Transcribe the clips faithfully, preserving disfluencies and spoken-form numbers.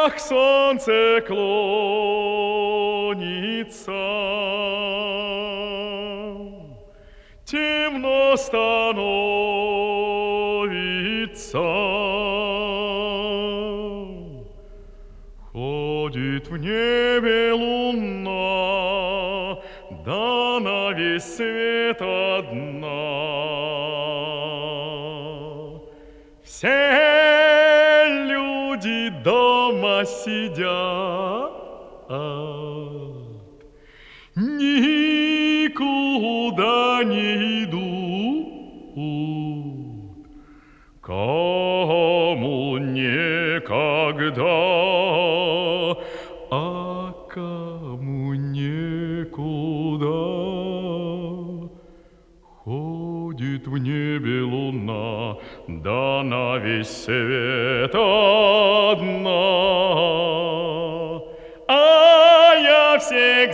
Ах, солнце клонится, темно становится, ходит в небе луна, да на весь свет одна. Все люди дома сидят, никуда не идут, кому некогда, а кому некуда. Ходит в небе луна, да на весь свет одна. А я всех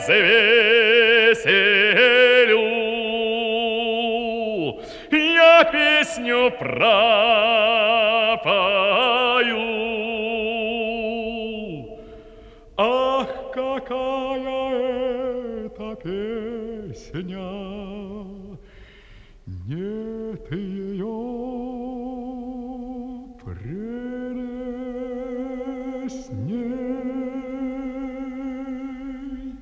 завеселю, я песню пропою. Ах, какая это песня! Нет ее прелестней.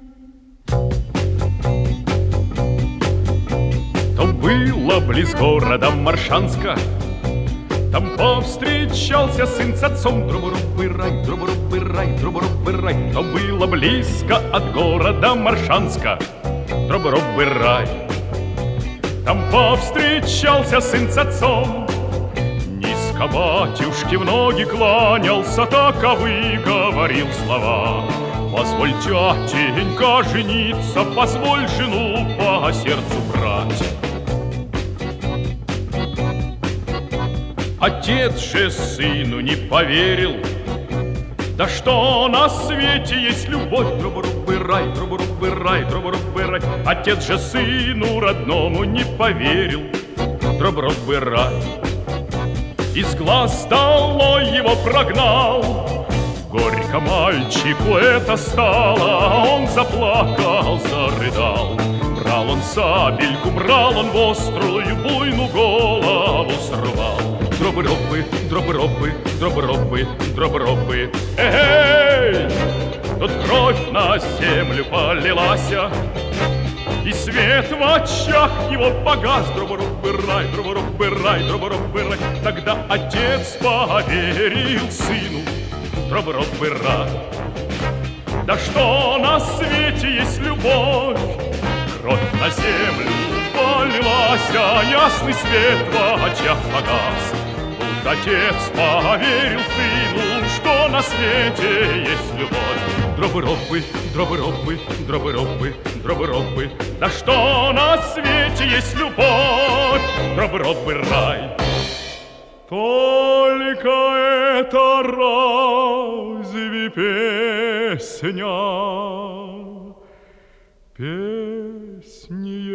То было близ города Моршанска, там повстречался сын с отцом. Друбу-рубы-рай, друбу-рубы-рай, друбу-рубы-рай. То было близко от города Моршанска, друбу-рубы-рай. Там повстречался сын с отцом, низко батюшке в ноги кланялся, таковы говорил слова. Позволь, тятенька, жениться, позволь жену по сердцу брать. Отец же сыну не поверил, да что на свете есть любовь. Друбу-рубы-рай, друбу-рубы-рай, друбу-рубы-рай. Отец же сыну родному не поверил. Друбу-рубы-рай. Из глаз долой его прогнал. Горько мальчику это стало, он заплакал, зарыдал. Брал он сабельку, брал он вострую, буйну голову срывал. Дробы-робы, дробы-робы, дробы-робы, дробы-робы. Эй! Тут кровь на землю полилась, и свет в очах его погас. Дробы-робы-рай, дробы-робы-рай, дробы-робы-рай. Тогда отец поверил сыну. Дробы-робы-рай. Да что на свете есть любовь? Кровь на землю полилась, ясный свет в очах погас. Отец поверил сыну, что на свете есть любовь. Дробы-робы, дробы-робы, дробы-робы, дробы-робы. Да что на свете есть любовь? Дробы-робы-рай. Только это разве песня? Песня